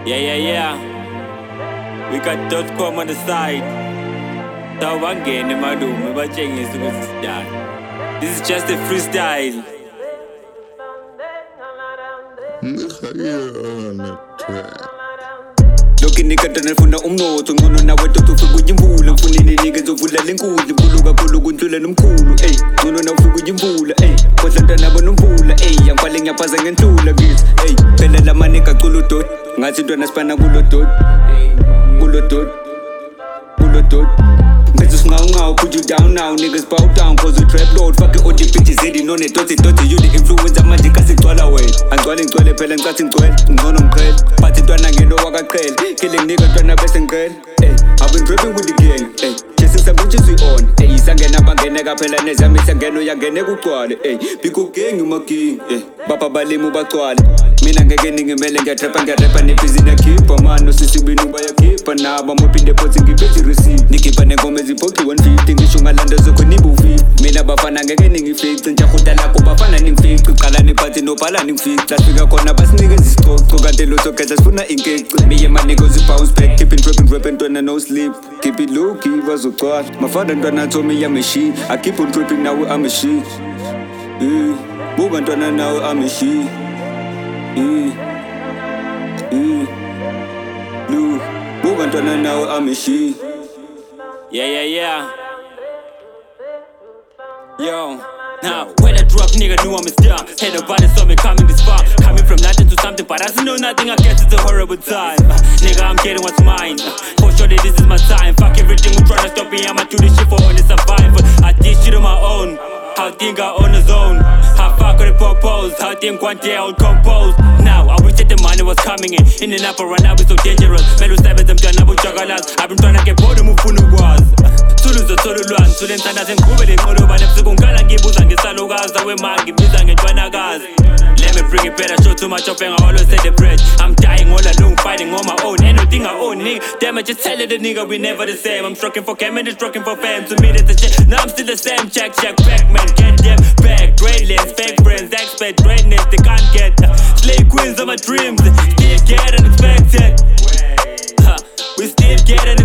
Yeah. We got .com on the side. Tawangene malume batshengise ukuthi sidala. This is just a freestyle. Lokhu inikata nifuna umnotho ngcono nawe tot ufika uyimvula mfunini nike zovula lenkulu inkulu kakhulu kuntula nomkhulu ngcono na ufika uyimvula kodwa ntwana bonomvula yangiphale ngiyaphaza ngenhlula kids phela la manika cula udot ngathi ntwana sipana kulo dot Bitches now, put you down now, niggas bow down, cause you trap load. Fuck it, all the bitches, they know it, dotty, you the influence, I'm magic, cause it's all away. I'm dwelling, pelling, cutting 12, no, Party done, I get no walk a trail. Killing niggas, done a best and girl. I've been dripping with the gang, chasing some bitches we own. Sangin up again, nigga, pella, neza, miss again, no, ya get nego quality. Pico king, you my king, Papa Balimu Batwal. Mina getting a melon, get trap and get rap, and if he's in a keeper, man, no sissy, we know by a keeper. Now I'm up in the pots and give it to receive. Nikki Panegomez, Poki 150, Shungalanda, so couldn't move. Mina Bafana getting fake, and Jahutala, Bafana, and fake, Kalani Pati, no Palani fake. That figure corner bus niggas is cold, Cogatelo, so catch us for in cake. Me and my niggas, bounce back, keeping dripping, to no sleep. Keep it low, key was a god. My father done told me I'm a she. I keep on dripping now, I'm a she. Move on to now, I'm a she. Blue, move on to now, I'm a she. Yeah. Yo, now when I drop, nigga knew I'm a star. Hey, nobody saw me coming this far. Coming from nothing to something, but I still know nothing. I guess it's a horrible time. Nigga, I'm getting what's mine. For sure that this is my time. Fuck everything, who tryna stop me. I'ma do this shit for only survival. I did shit on my own. How think I own a zone? How far could it propose? How think one day I would compose? Now I wish that the money was coming in and up or run out is so dangerous. Melu seven them done up with chocolates. I've been trying to get bored of mufunu was. Tulu Sulen Tana Zengubel, Moloba, Nebsukungala, Gibus and Gisalugas, the way Mark, Bizang and Twanagas. Let me bring it better, show too much of I always say the bread. I'm dying all alone, fighting on my own. Anything I own, nigga. Damn, I just tell it, the nigga, we never the same. I'm struggling for cam and struggling for fame. To me, that's the shit. Now I'm still the same. Check, back, man, get them back. Greatness, fake friends, expect greatness, they can't get. Slave queens of my dreams, still get unexpected. We still get